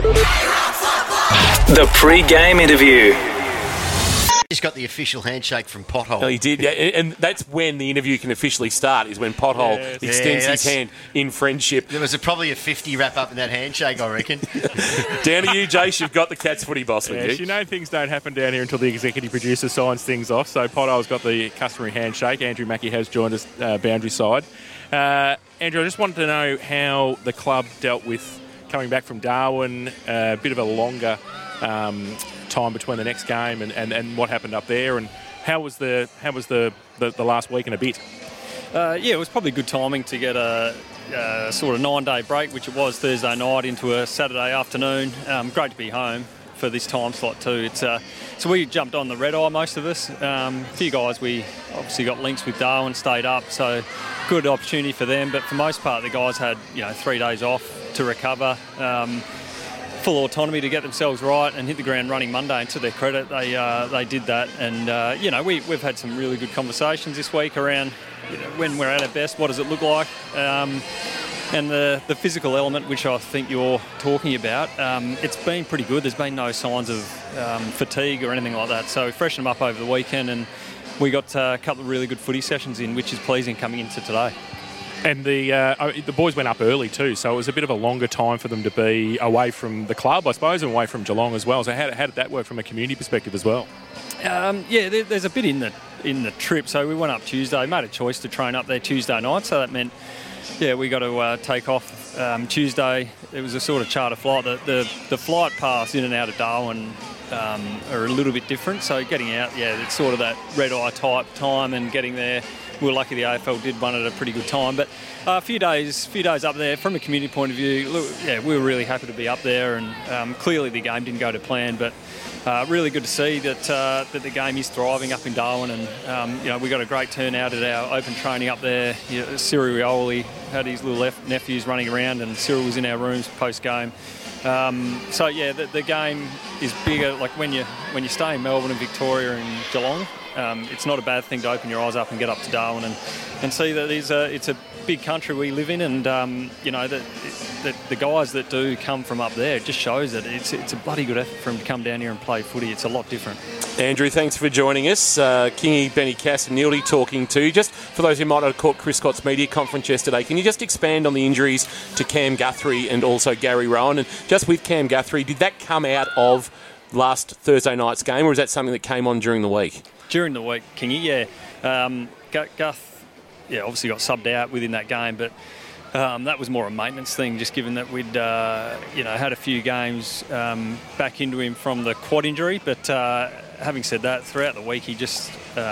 The pre-game interview. He's got the official handshake from Pothole. Oh, he did, yeah. And that's when the interview can officially start, is when Pothole extends his hand in friendship. There was probably a 50 wrap-up in that handshake, I reckon. Down to you, Jace. You've got the Cats footy boss with you. You know things don't happen down here until the executive producer signs things off. So Pothole's got the customary handshake. Andrew Mackie has joined us boundary side. Andrew, I just wanted to know how the club dealt with coming back from Darwin, a bit of a longer time between the next game and what happened up there, and how was the last week and a bit? It was probably good timing to get a sort of 9-day break, which it was Thursday night into a Saturday afternoon. Great to be home for this time slot too. So we jumped on the red eye, most of us. A few guys we obviously got links with Darwin, stayed up, so good opportunity for them. But for most part, the guys had 3 days off to recover. Full autonomy to get themselves right and hit the ground running Monday. And to their credit, they did that. And we've had some really good conversations this week around when we're at our best, what does it look like, and the physical element, which I think you're talking about. It's been pretty good. There's been no signs of fatigue or anything like that. So we freshened them up over the weekend, and we got a couple of really good footy sessions in, which is pleasing coming into today. And the boys went up early too, so it was a bit of a longer time for them to be away from the club, I suppose, and away from Geelong as well. So how did that work from a community perspective as well? There's a bit in the trip. So we went up Tuesday, made a choice to train up there Tuesday night. So that meant, we got to take off Tuesday. It was a sort of charter flight. The flight paths in and out of Darwin are a little bit different. So getting out, it's sort of that red eye type time, and getting there. We were lucky the AFL did one at a pretty good time, but a few days up there from a community point of view. We were really happy to be up there, and clearly the game didn't go to plan, but really good to see that the game is thriving up in Darwin, and we got a great turnout at our open training up there. Cyril Rioli had his little nephews running around, and Cyril was in our rooms post game. The game is bigger. Like when you stay in Melbourne and Victoria and Geelong, it's not a bad thing to open your eyes up and get up to Darwin and see that it's a big country we live in, and the guys that do come from up there, it just shows that it's a bloody good effort for them to come down here and play footy. It's a lot different. Andrew, thanks for joining us. Kingy, Benny Cass and Neildy talking to you. Just for those who might not have caught Chris Scott's media conference yesterday, can you just expand on the injuries to Cam Guthrie and also Gary Rowan? And just with Cam Guthrie, did that come out of last Thursday night's game, or is that something that came on during the week? During the week, Kingy, Guth, obviously got subbed out within that game, but that was more a maintenance thing, just given that we'd, had a few games back into him from the quad injury. But having said that, throughout the week, he just,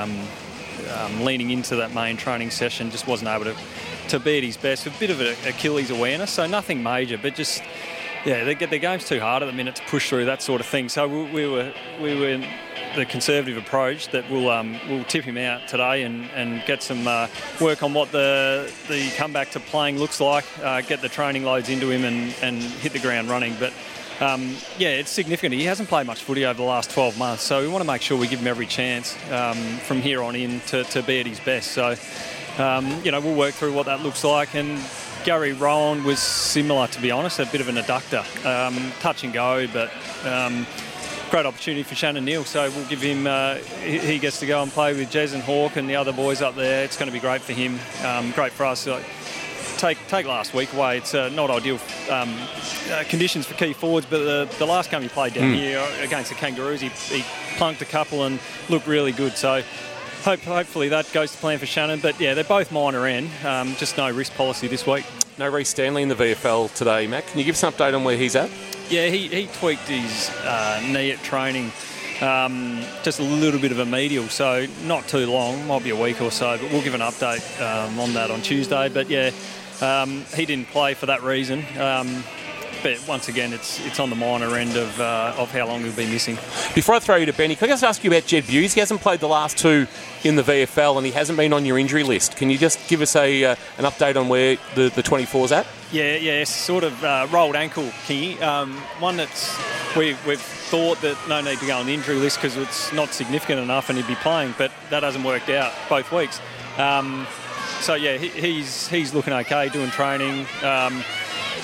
leaning into that main training session, just wasn't able to be at his best. A bit of an Achilles awareness, so nothing major, but just, the game's too hard at the minute to push through that sort of thing. So we were the conservative approach that we'll tip him out today and get some work on what the comeback to playing looks like, get the training loads into him and hit the ground running. But it's significant. He hasn't played much footy over the last 12 months, so we want to make sure we give him every chance from here on in to be at his best. So, we'll work through what that looks like. And Gary Rowan was similar, to be honest, a bit of an adductor, touch and go, but great opportunity for Shannon Neal. So we'll give him, he gets to go and play with Jez and Hawk and the other boys up there. It's going to be great for him, great for us. Take last week away. It's not ideal conditions for key forwards, but the last game he played down here against the Kangaroos, he plunked a couple and looked really good. So hopefully that goes to plan for Shannon. But they're both minor end, just no risk policy this week. No Reece Stanley in the VFL today, Mac. Can you give us an update on where he's at? Yeah, he tweaked his knee at training, just a little bit of a medial, so not too long, might be a week or so, but we'll give an update on that on Tuesday. But he didn't play for that reason. But once again, it's on the minor end of how long he'll be missing. Before I throw you to Benny, can I just ask you about Jed Bewes? He hasn't played the last two in the VFL and he hasn't been on your injury list. Can you just give us an update on where the 24's at? Yeah, sort of rolled ankle, Kingy. One that's we've thought that no need to go on the injury list because it's not significant enough and he'd be playing, but that hasn't worked out both weeks. He's looking okay, doing training.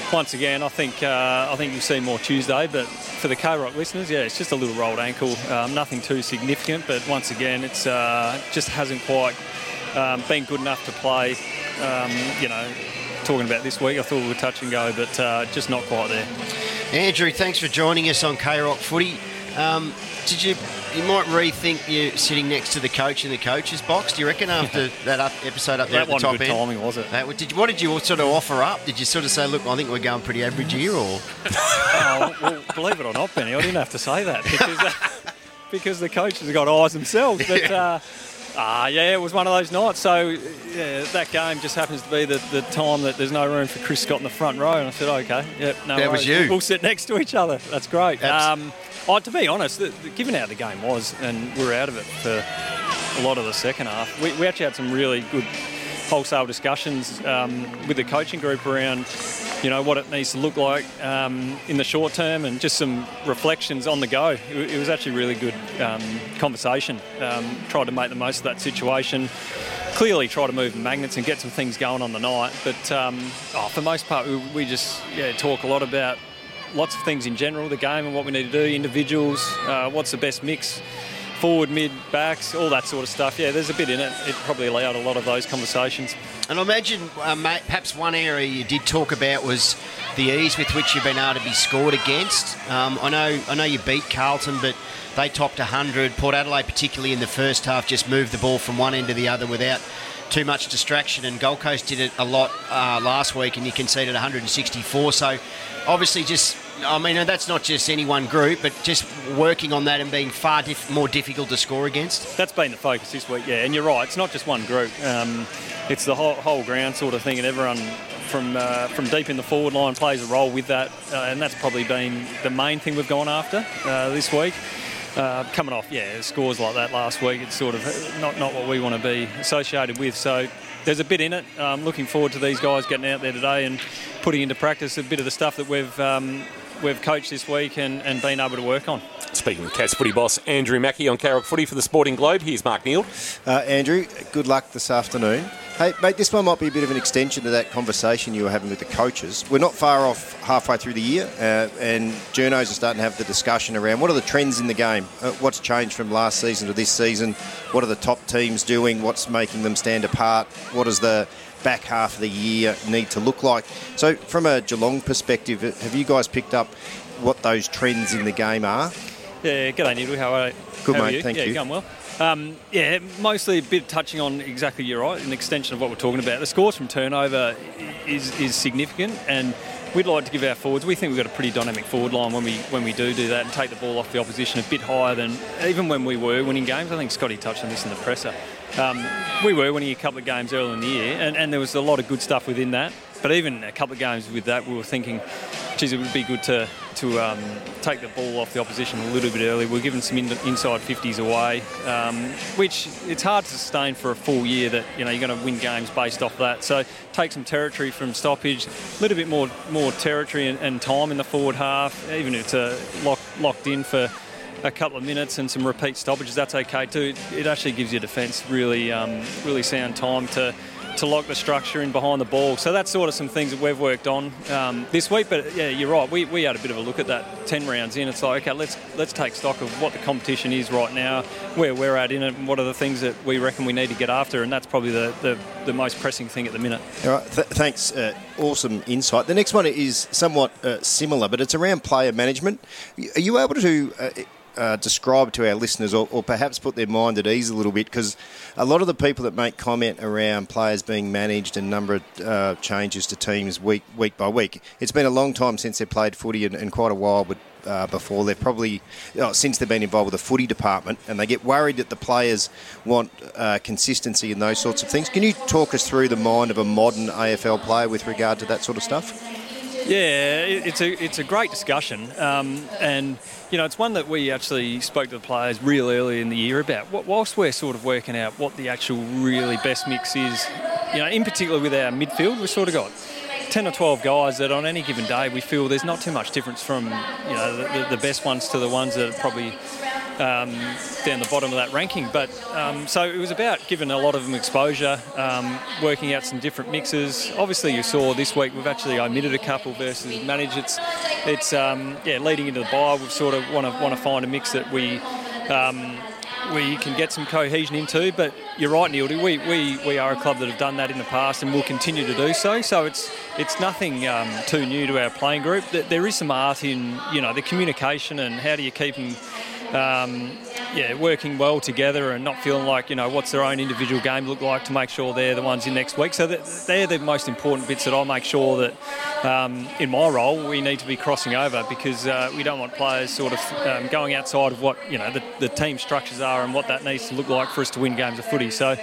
once again, I think you'll see more Tuesday. But for the K-Rock listeners, yeah, it's just a little rolled ankle, nothing too significant. But once again, it's just hasn't quite been good enough to play. Talking about this week, I thought we were touch and go, but just not quite there. Andrew, thanks for joining us on K-Rock Footy. You might rethink you sitting next to the coach in the coach's box, do you reckon, after that episode up there at the top end? That wasn't good timing, was it? What did you sort of offer up? Did you sort of say, look, I think we're going pretty average here, or...? Well, believe it or not, Benny, I didn't have to say that because the coaches have got eyes themselves. But, it was one of those nights. So, yeah, that game just happens to be the time that there's no room for Chris Scott in the front row. And I said, OK, yep, no that worries. was you. We'll sit next to each other. That's great. To be honest, given how the game was, and we were out of it for a lot of the second half, we actually had some really good wholesale discussions with the coaching group around, what it needs to look like in the short term, and just some reflections on the go. It was actually really good conversation. Tried to make the most of that situation. Clearly try to move the magnets and get some things going on the night. But for the most part, we just talk a lot about lots of things in general, the game and what we need to do, individuals, what's the best mix, forward, mid, backs, all that sort of stuff. Yeah, there's a bit in it. It probably allowed a lot of those conversations. And I imagine perhaps one area you did talk about was the ease with which you've been able to be scored against. I know you beat Carlton, but they topped 100. Port Adelaide, particularly in the first half, just moved the ball from one end to the other without too much distraction, and Gold Coast did it a lot last week, and you conceded 164. So obviously that's not just any one group, but just working on that and being far more difficult to score against. That's been the focus this week, yeah. And you're right, it's not just one group. It's the whole ground sort of thing, and everyone from deep in the forward line plays a role with that, and that's probably been the main thing we've gone after this week. Coming off, scores like that last week, it's sort of not what we want to be associated with. So there's a bit in it. I'm looking forward to these guys getting out there today and putting into practice a bit of the stuff that we've coached this week and been able to work on. Speaking of Cats footy boss Andrew Mackie on K-Rock Footy for the Sporting Globe, here's Mark Neal. Andrew, good luck this afternoon. Hey, mate, this one might be a bit of an extension to that conversation you were having with the coaches. We're not far off halfway through the year, and journos are starting to have the discussion around what are the trends in the game, what's changed from last season to this season, what are the top teams doing, what's making them stand apart, what does the back half of the year need to look like. So from a Geelong perspective, have you guys picked up what those trends in the game are? Yeah, g'day Neil, how are you? Good, mate, thank you. Yeah, going well. Mostly a bit touching on exactly, you're right, an extension of what we're talking about. The scores from turnover is significant, and we'd like to give our forwards, we think we've got a pretty dynamic forward line when we do that and take the ball off the opposition a bit higher than even when we were winning games. I think Scotty touched on this in the presser. We were winning a couple of games early in the year, and there was a lot of good stuff within that. But even a couple of games with that, we were thinking, geez, it would be good to take the ball off the opposition a little bit early. We're giving some inside 50s away, which it's hard to sustain for a full year that you're going to win games based off that. So take some territory from stoppage, a little bit more territory and time in the forward half, even if it's locked in for a couple of minutes and some repeat stoppages, that's okay too. It actually gives your defence really sound time to lock the structure in behind the ball. So that's sort of some things that we've worked on this week. But yeah, you're right. We had a bit of a look at that 10 rounds in. It's like, okay, let's take stock of what the competition is right now, where we're at in it, and what are the things that we reckon we need to get after. And that's probably the most pressing thing at the minute. All right, thanks. Awesome insight. The next one is somewhat similar, but it's around player management. Are you able to describe to our listeners or perhaps put their mind at ease a little bit, because a lot of the people that make comment around players being managed and number of changes to teams week by week, it's been a long time since they've played footy and quite a while before. They've probably, since they've been involved with the footy department, and they get worried that the players want consistency and those sorts of things. Can you talk us through the mind of a modern AFL player with regard to that sort of stuff? Yeah, it's a great discussion, and it's one that we actually spoke to the players real early in the year about. Whilst we're sort of working out what the actual really best mix is, in particular with our midfield, we've sort of got 10 or 12 guys that on any given day we feel there's not too much difference from the best ones to the ones that are probably down the bottom of that ranking. But so it was about giving a lot of them exposure, working out some different mixes. Obviously, you saw this week we've actually omitted a couple versus managed. It's leading into the bye. We sort of want to find a mix that we can get some cohesion into. But you're right, Neildy, we are a club that have done that in the past and will continue to do so. So it's nothing too new to our playing group. There is some art in the communication and how do you keep them working well together and not feeling like what's their own individual game look like to make sure they're the ones in next week. So they're the most important bits that I'll make sure that in my role we need to be crossing over, because we don't want players sort of going outside of what the team structures are and what that needs to look like for us to win games of footy. So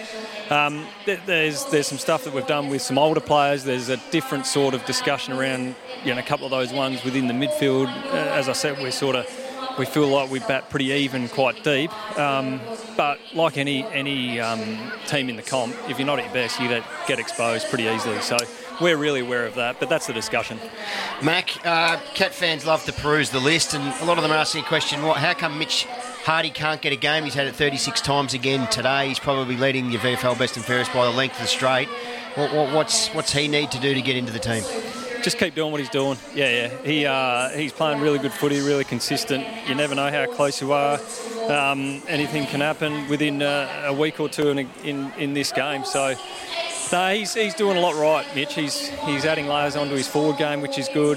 there's some stuff that we've done with some older players. There's a different sort of discussion around a couple of those ones within the midfield. As I said, we feel like we bat pretty even, quite deep. But like any team in the comp, if you're not at your best, you get exposed pretty easily. So we're really aware of that, but that's the discussion. Mac, Cat fans love to peruse the list, and a lot of them are asking a question, how come Mitch Hardy can't get a game? He's had it 36 times again today. He's probably leading the VFL best and fairest by the length of the straight. What's he need to do to get into the team? Just keep doing what he's doing. He's playing really good footy, really consistent. You never know how close you are. Anything can happen within a week or two in this game. So he's doing a lot right, Mitch. He's adding layers onto his forward game, which is good.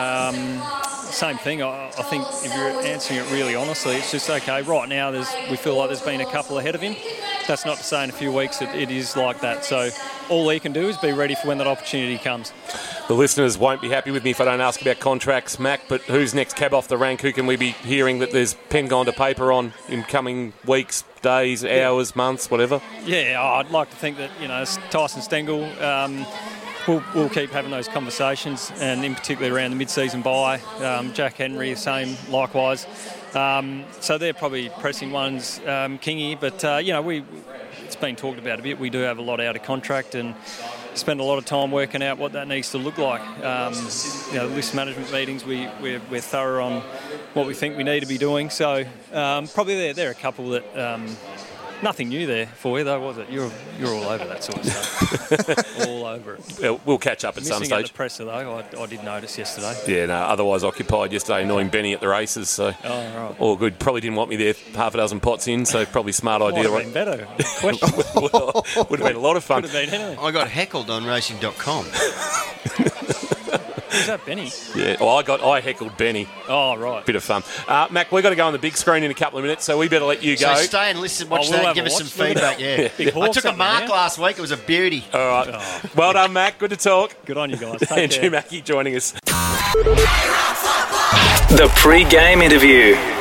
Same thing. I think if you're answering it really honestly, it's just okay. Right now, we feel like there's been a couple ahead of him. That's not to say in a few weeks it is like that. So all he can do is be ready for when that opportunity comes. The listeners won't be happy with me if I don't ask about contracts, Mac, but who's next cab off the rank? Who can we be hearing that there's pen gone to paper on in coming weeks, days, hours, months, whatever? Yeah, I'd like to think that, Tyson Stengel, we'll keep having those conversations, and in particular around the mid-season bye. Jack Henry, the same, likewise. So they're probably pressing ones, Kingy, but, it's been talked about a bit. We do have a lot out of contract and spend a lot of time working out what that needs to look like. List management meetings, we're thorough on what we think we need to be doing. So probably there are a couple that... Nothing new there for you, though, was it? You're all over that sort of stuff. All over it. We'll catch up at some stage. Missing out the presser, though, I did notice yesterday. Yeah, no, otherwise occupied yesterday, annoying Benny at the races. So right. All good. Probably didn't want me there half a dozen pots in, so probably smart idea. Might have been better. Question. Well, would have been a lot of fun. Could have been anything. I got heckled on racing.com. Who's that, Benny? Yeah, well, I heckled Benny. Oh, right. Bit of fun. Mac, we've got to go on the big screen in a couple of minutes, so we better let you go. So stay and listen, watch that, and give us some feedback. Yeah. I took a mark last week. It was a beauty. All right. Well done, Mac. Good to talk. Good on you guys. Take Andrew Mackie joining us. The pre-game interview.